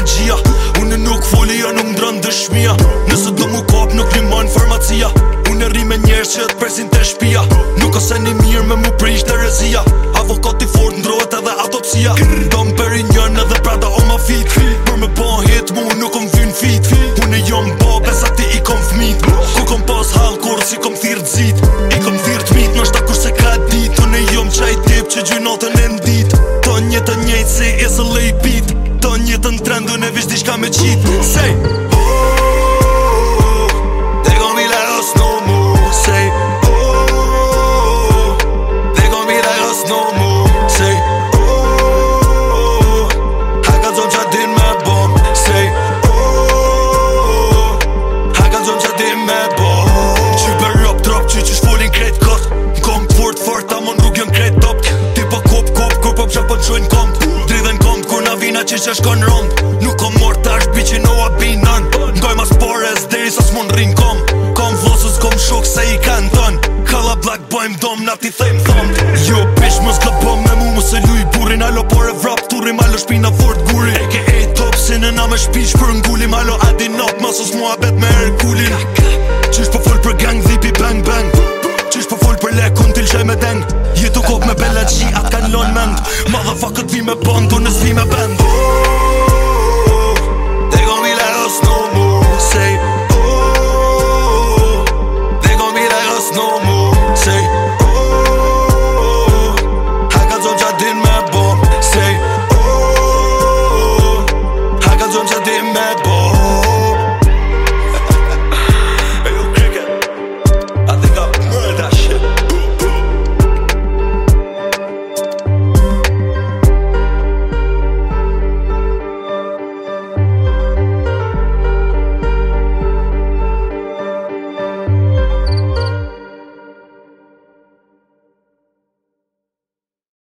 magjia. Unë nuk foli, ja nuk ndrën dëshmia. Nëse do mu kap nuk limon farmacia. Unë rri me njerës që t'presin të shpia. Nuk ose një mirë me mu prish të rezia. Avokati fort ndrohet edhe autopsia. Dom Perignon edhe Prada o ma fit. Për me bo hit mu nuk kom vyn fit. Unë jom babe sa ti i kom fmit. Ku kom pas hal kur si kom thirë t'zit. I kom thirë t'mit nështë kur se ka dit. Unë jom qaj tip që gjynotën e ndit. Ton jetën njejt si is a lay beat. Ton jetën trendu në vish diçka me qit. Say they gon' be like us no more. Say they gon' be like us no more. Say haka zon qa din me bom. Say haka zon qa din me bom. Qyper rap drop që shfolin krejt kot. Kom fort amon rrug jën krejt top. Ti po kop kur po pshak po t'shojnë kom. Dridhen kom kur na vina që shkon rond. Nuk kom mor tash biqi no a binan. Ngoj mas pores deri sa s'mon rin kom. Kom vlosës kom shok se i kan ton. Kalla black boy m'dom na ti thejm thom. Jo bish mos gabom me mu mos e luj burin. Alo pore vrap turim alo shpina fort guri. A.k.a. top sinë na me shpish për ngullim. Alo adinop masos mua bet me Herkulin. Qysh po fol për gang dhipi bang bang. Qysh po fol për lek kun t'il qaj me deng. Jetu kop me bella qi at kan lon mend. Motherfucker t'vi me band unë s'vi me band.